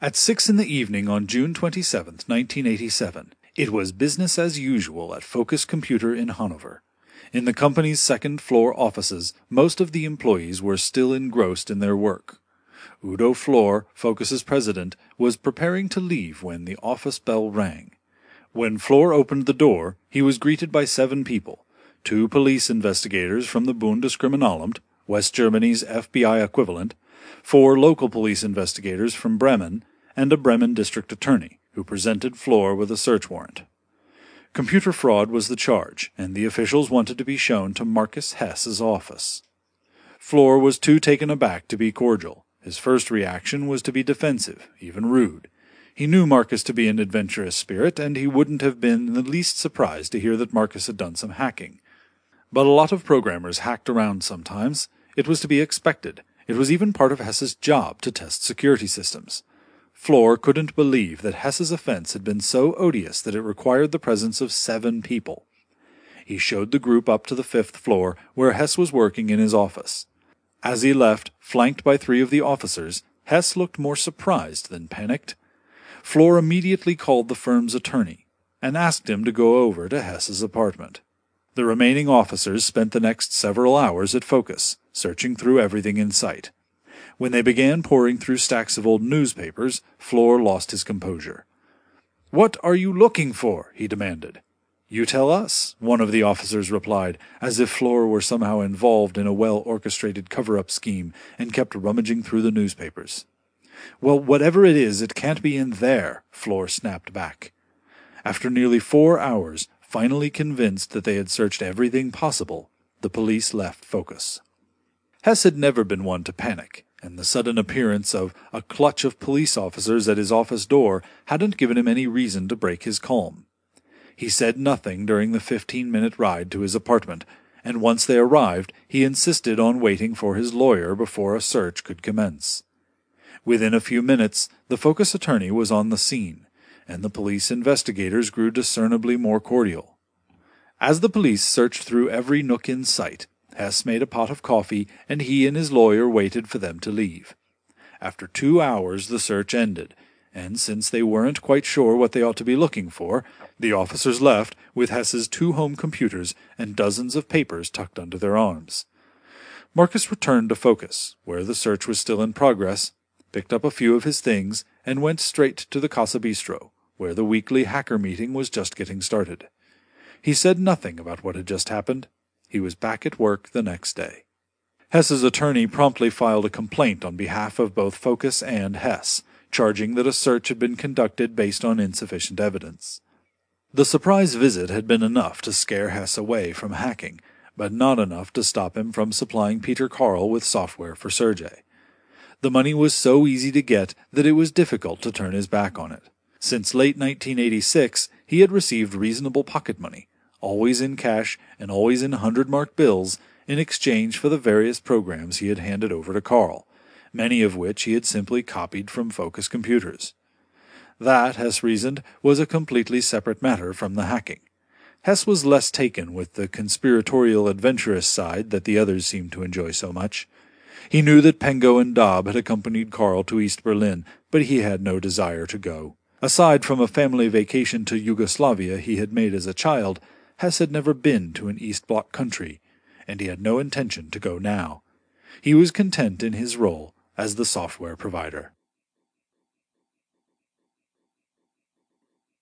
At 6 in the evening on June 27, 1987, it was business as usual at Focus Computer in Hanover. In the company's second-floor offices, most of the employees were still engrossed in their work. Udo Flor, Focus's president, was preparing to leave when the office bell rang. When Flor opened the door, he was greeted by 7 people, 2 police investigators from the Bundeskriminalamt, West Germany's FBI equivalent, 4 local police investigators from Bremen, and a Bremen district attorney, who presented Flor with a search warrant. Computer fraud was the charge, and the officials wanted to be shown to Marcus Hess's office. Flor was too taken aback to be cordial. His first reaction was to be defensive, even rude. He knew Marcus to be an adventurous spirit, and he wouldn't have been in the least surprised to hear that Marcus had done some hacking. But a lot of programmers hacked around sometimes. It was to be expected. It was even part of Hess's job to test security systems. Flor couldn't believe that Hess's offense had been so odious that it required the presence of 7 people. He showed the group up to the 5th floor, where Hess was working in his office. As he left, flanked by 3 of the officers, Hess looked more surprised than panicked. Flor immediately called the firm's attorney and asked him to go over to Hess's apartment. The remaining officers spent the next several hours at Focus, searching through everything in sight. When they began poring through stacks of old newspapers, Flor lost his composure. "What are you looking for?" he demanded. "You tell us," one of the officers replied, as if Flor were somehow involved in a well-orchestrated cover-up scheme and kept rummaging through the newspapers. "Well, whatever it is, it can't be in there," Flor snapped back. After nearly 4 hours, finally convinced that they had searched everything possible, the police left Focus. Hess had never been one to panic, and the sudden appearance of a clutch of police officers at his office door hadn't given him any reason to break his calm. He said nothing during the 15-minute ride to his apartment, and once they arrived, he insisted on waiting for his lawyer before a search could commence. Within a few minutes, the Focus attorney was on the scene, and the police investigators grew discernibly more cordial. As the police searched through every nook in sight, Hess made a pot of coffee, and he and his lawyer waited for them to leave. After 2 hours the search ended, and since they weren't quite sure what they ought to be looking for, the officers left with Hess's 2 home computers and dozens of papers tucked under their arms. Marcus returned to Focus, where the search was still in progress, picked up a few of his things, and went straight to the Casa Bistro, where the weekly hacker meeting was just getting started. He said nothing about what had just happened. He was back at work the next day. Hess's attorney promptly filed a complaint on behalf of both Focus and Hess, charging that a search had been conducted based on insufficient evidence. The surprise visit had been enough to scare Hess away from hacking, but not enough to stop him from supplying Peter Carl with software for Sergey. The money was so easy to get that it was difficult to turn his back on it. Since late 1986, he had received reasonable pocket money, always in cash and always in 100-mark bills, in exchange for the various programs he had handed over to Carl, many of which he had simply copied from Focus computers. That, Hess reasoned, was a completely separate matter from the hacking. Hess was less taken with the conspiratorial adventurous side that the others seemed to enjoy so much. He knew that Pengo and Daub had accompanied Carl to East Berlin, but he had no desire to go. Aside from a family vacation to Yugoslavia he had made as a child, Hess had never been to an East Bloc country, and he had no intention to go now. He was content in his role as the software provider.